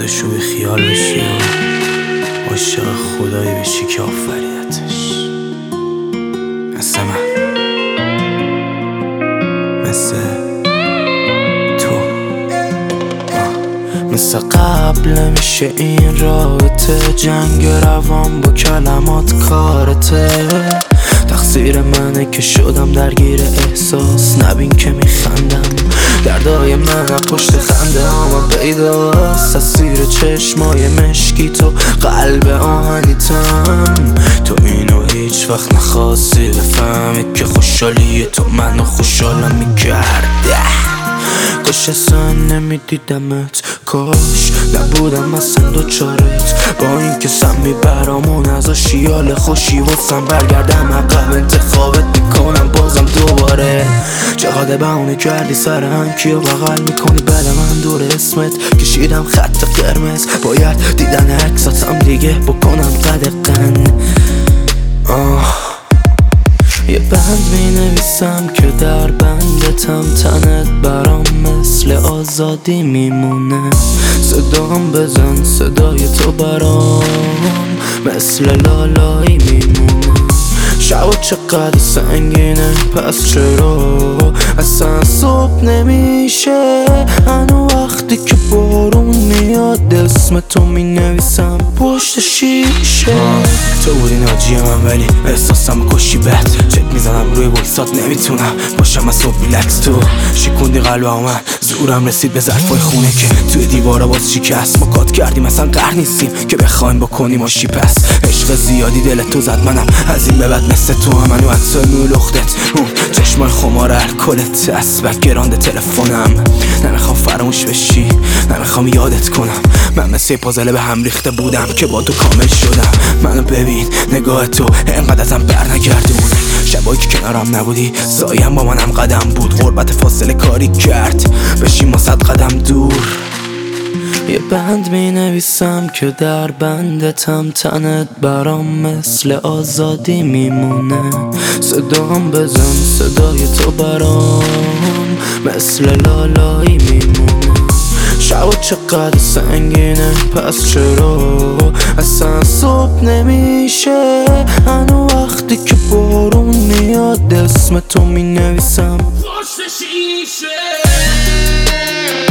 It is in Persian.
بشو بی خیال بشی و عاشق خدایی بشی که آفریدتش. مثل من، مثل تو، مثل قبل میشه این رابطه. جنگ روان با کلمات کارته. تقصیر منه که شدم درگیر احساس. نبین که میخندم دردای من پشت خنده هاما پیداست. از زیر چشمای مشکی تو قلب آهنیتم. تو اینو هیچ وقت نخواستی بفهمی که خوشحالی تو منو خوشحالم میکرده. کاش اصلا نمیدیدمت، کاش نبودم اصلا دوچارت. با این که سم میبرامون از آشیال خوشی واسم برگردم عقب انتخابت میکنم بازم دوباره. چقدر بهونه کردی سر هم کیو بغل میکنی بله من دور اسمت کشیدم خط قرمز. باید دیدن عکساتم دیگه بکنم قدقن. یه بند می نویسم که در بندتم. تنت برام مثل آزادی میمونه. صدام بزن صدای تو برام مثل لالایی میمونه. شب چقدر سنگینه پس چرا اصلا صبح نمیشه؟ هنو وقتی که بارون میاد اسم تو می نویسم پشت شیشه. تو بودی ناجی من ولی احساسم کشی بد. چک میزنم روی وایسات نمیتونم باشم از صبح ریلکس. تو شکوندی قلبم من زورم رسید به ظرفای خونه که توی دیوارا باز شکست. ما کات کردیم اصلا قهر نیستیم که بخوایم بکنیم آشی پس. عشق زیادی دلت تو زد منم از این به بعد مثل تو هم منو حتی نوع لختت. اون چشمای خمار الکلت اسبک گرانده تلفنم. نمیخوام فراموش بشی نمیخوام یادت کنم. من مثل پازله به هم ریخته بودم که با تو کامل شدم. منو ببین نگاه تو انقدر ازم بر نگردون. شبایی که کنارم نبودی سایم با منم قدم بود. غربت فاصله کاری کرد بشیم ما 100 قدم دور. یه بند می نویسم که در بندتم. تنت برام مثل آزادی میمونه. صدام بزن صدای تو برام مثل لالایی میمونه. شب چقدر سنگینه پس چرا اصلا صبح نمیشه؟ هنو وقتی که بارون میاد اسم تو می نویسم پشت شیشه.